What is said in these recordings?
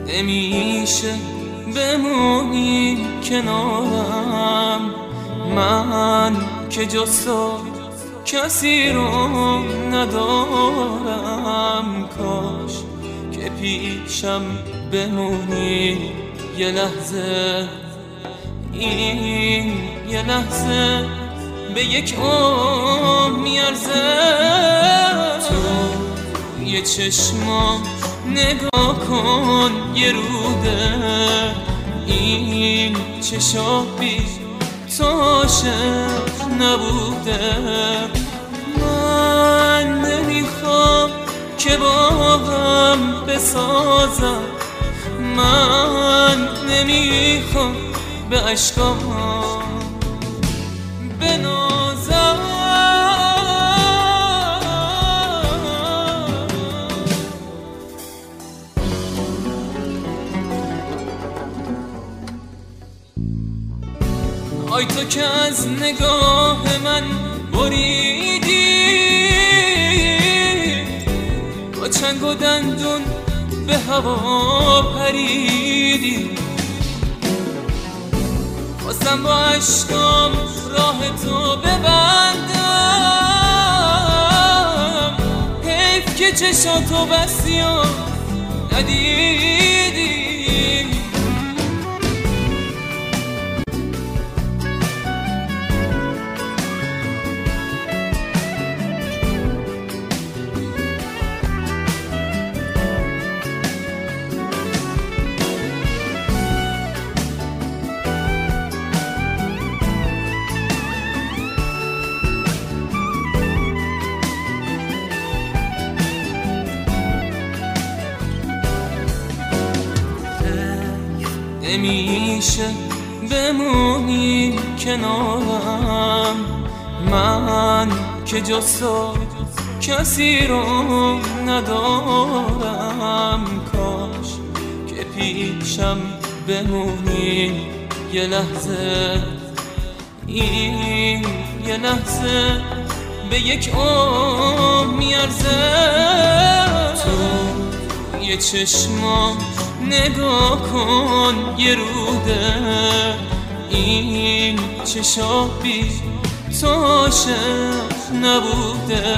نمیشه بمونی کنارم، من که جز تو کسی رو ندارم. کاش که پیشم بمونی یه لحظه، این یه لحظه به یک عمر میارزه. تو یه چشمام نگاه کن یه روده، این چشم بی تو عاشق نبوده. من نمیخوام که با هم بسازم، من نمیخوام به عشقام بنازم. آی تو که از نگاه من بریدی، با چنگ و دندون به هوا پریدی. خواستم با عشقام راه تو ببندم، حیف که چشاتو بستی و ندیدی. نمیشه بمونی کنارم، من که جز تو کسی رو ندارم. کاش که پیشم بمونی یه لحظه، این یه لحظه به یک عمر میارزه. تو یه چشمام نگاه کن یه روده، این چشم بی تو عاشق نبوده.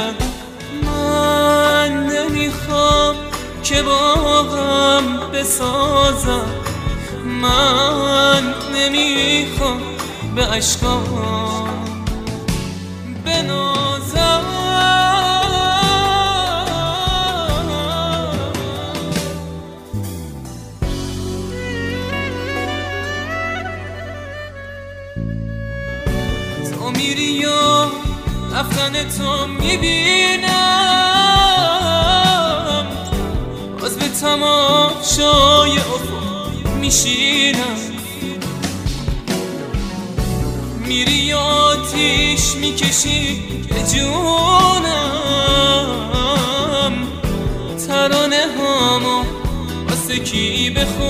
من نمیخوام که با هم بسازم، من نمیخوام به عشقام بنازم. تو میری و رفتن تو میبینم، باز به تماشای افق میشینم. میری آتیش میکشی به جونم، ترانه هامو واسه کی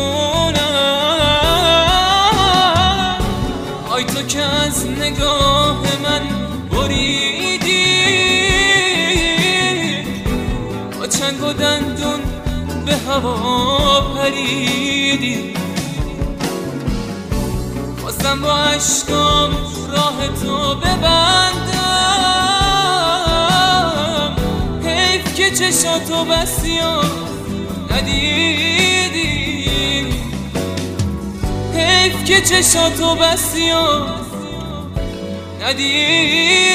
بخونم. آی تو که از نگاه من بریدی، با چنگ و دندون به هوا پریدی. خواستم با عشقام راه تو ببندم، حیف که چشاتو بستی و ندیدی. حیف که چشاتو بستی و ندیدی.